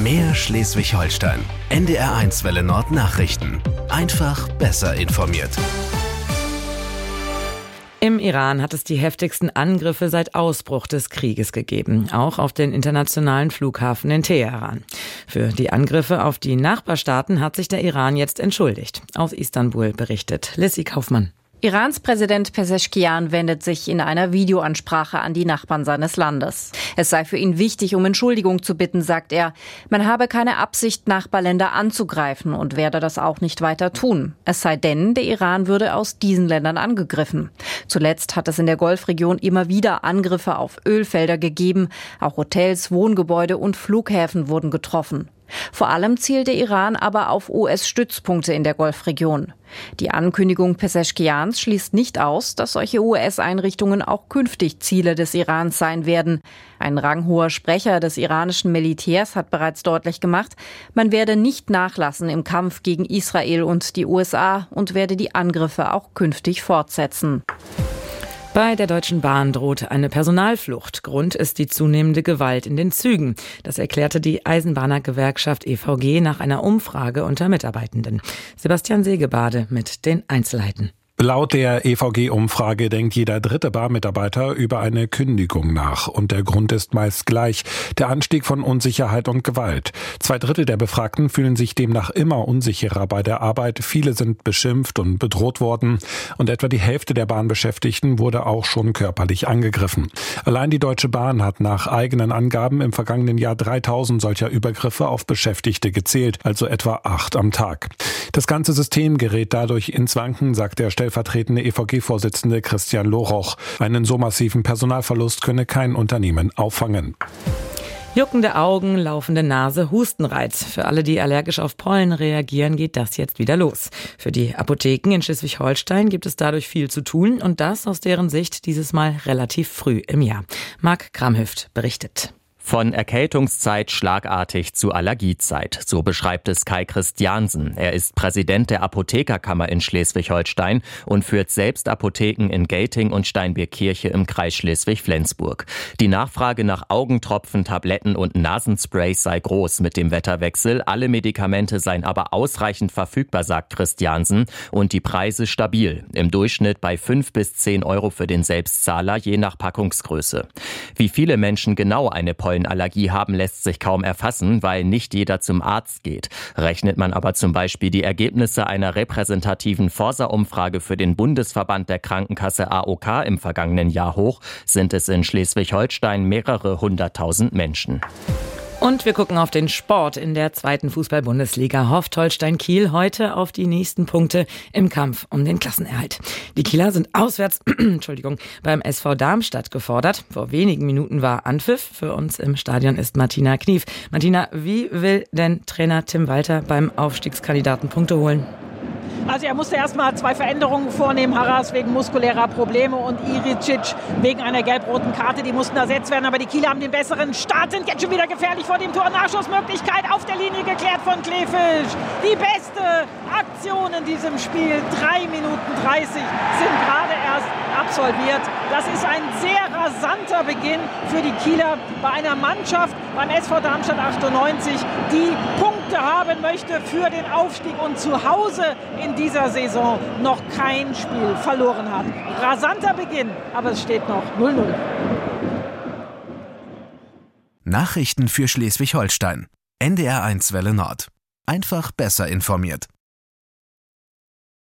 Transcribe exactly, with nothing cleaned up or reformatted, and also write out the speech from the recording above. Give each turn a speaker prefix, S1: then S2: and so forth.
S1: Mehr Schleswig-Holstein. N D R eins Welle Nord Nachrichten. Einfach besser informiert.
S2: Im Iran hat es die heftigsten Angriffe seit Ausbruch des Krieges gegeben, auch auf den internationalen Flughafen in Teheran. Für die Angriffe auf die Nachbarstaaten hat sich der Iran jetzt entschuldigt. Aus Istanbul berichtet Lissy Kaufmann.
S3: Irans Präsident Pezeshkian wendet sich in einer Videoansprache an die Nachbarn seines Landes. Es sei für ihn wichtig, um Entschuldigung zu bitten, sagt er. Man habe keine Absicht, Nachbarländer anzugreifen und werde das auch nicht weiter tun. Es sei denn, der Iran würde aus diesen Ländern angegriffen. Zuletzt hat es in der Golfregion immer wieder Angriffe auf Ölfelder gegeben. Auch Hotels, Wohngebäude und Flughäfen wurden getroffen. Vor allem zielt der Iran aber auf U S-Stützpunkte in der Golfregion. Die Ankündigung Pezeshkians schließt nicht aus, dass solche U S-Einrichtungen auch künftig Ziele des Irans sein werden. Ein ranghoher Sprecher des iranischen Militärs hat bereits deutlich gemacht, man werde nicht nachlassen im Kampf gegen Israel und die U S A und werde die Angriffe auch künftig fortsetzen.
S2: Bei der Deutschen Bahn droht eine Personalflucht. Grund ist die zunehmende Gewalt in den Zügen. Das erklärte die Eisenbahnergewerkschaft E V G nach einer Umfrage unter Mitarbeitenden. Sebastian Segebade mit den Einzelheiten.
S4: Laut der E V G-Umfrage denkt jeder dritte Bahnmitarbeiter über eine Kündigung nach. Und der Grund ist meist gleich: der Anstieg von Unsicherheit und Gewalt. Zwei Drittel der Befragten fühlen sich demnach immer unsicherer bei der Arbeit. Viele sind beschimpft und bedroht worden. Und etwa die Hälfte der Bahnbeschäftigten wurde auch schon körperlich angegriffen. Allein die Deutsche Bahn hat nach eigenen Angaben im vergangenen Jahr dreitausend solcher Übergriffe auf Beschäftigte gezählt, also etwa acht am Tag. Das ganze System gerät dadurch ins Wanken, sagt der stellvertretende E V G-Vorsitzende Christian Loroch. Einen so massiven Personalverlust könne kein Unternehmen auffangen.
S2: Juckende Augen, laufende Nase, Hustenreiz. Für alle, die allergisch auf Pollen reagieren, geht das jetzt wieder los. Für die Apotheken in Schleswig-Holstein gibt es dadurch viel zu tun und das aus deren Sicht dieses Mal relativ früh im Jahr. Marc Kramhüft berichtet.
S5: Von Erkältungszeit schlagartig zu Allergiezeit, so beschreibt es Kai Christiansen. Er ist Präsident der Apothekerkammer in Schleswig-Holstein und führt selbst Apotheken in Gelting und Steinbierkirche im Kreis Schleswig-Flensburg. Die Nachfrage nach Augentropfen, Tabletten und Nasensprays sei groß mit dem Wetterwechsel. Alle Medikamente seien aber ausreichend verfügbar, sagt Christiansen, und die Preise stabil. Im Durchschnitt bei fünf bis zehn Euro für den Selbstzahler, je nach Packungsgröße. Wie viele Menschen genau eine Pollenallergie haben, lässt sich kaum erfassen, weil nicht jeder zum Arzt geht. Rechnet man aber zum Beispiel die Ergebnisse einer repräsentativen Forsa-Umfrage für den Bundesverband der Krankenkasse A O K im vergangenen Jahr hoch, sind es in Schleswig-Holstein mehrere hunderttausend Menschen.
S2: Und wir gucken auf den Sport. In der zweiten Fußball-Bundesliga hofft Holstein Kiel heute auf die nächsten Punkte im Kampf um den Klassenerhalt. Die Kieler sind auswärts Entschuldigung, beim S V Darmstadt gefordert. Vor wenigen Minuten war Anpfiff. Für uns im Stadion ist Martina Knief. Martina, wie will denn Trainer Tim Walter beim Aufstiegskandidaten Punkte holen?
S6: Also er musste erstmal zwei Veränderungen vornehmen. Harras wegen muskulärer Probleme und Iricic wegen einer gelb-roten Karte. Die mussten ersetzt werden, aber die Kieler haben den besseren Start, sind jetzt schon wieder gefährlich vor dem Tor. Nachschussmöglichkeit auf der Linie geklärt von Kleefisch. Die beste Aktion in diesem Spiel. drei Minuten dreißig sind gerade erst absolviert. Das ist ein sehr rasanter Beginn für die Kieler bei einer Mannschaft beim S V Darmstadt achtundneunzig, die Punkte haben möchte für den Aufstieg und zu Hause in dieser Saison noch kein Spiel verloren hat. Rasanter Beginn, aber es steht noch null null.
S1: Nachrichten für Schleswig-Holstein. N D R eins Welle Nord. Einfach besser informiert.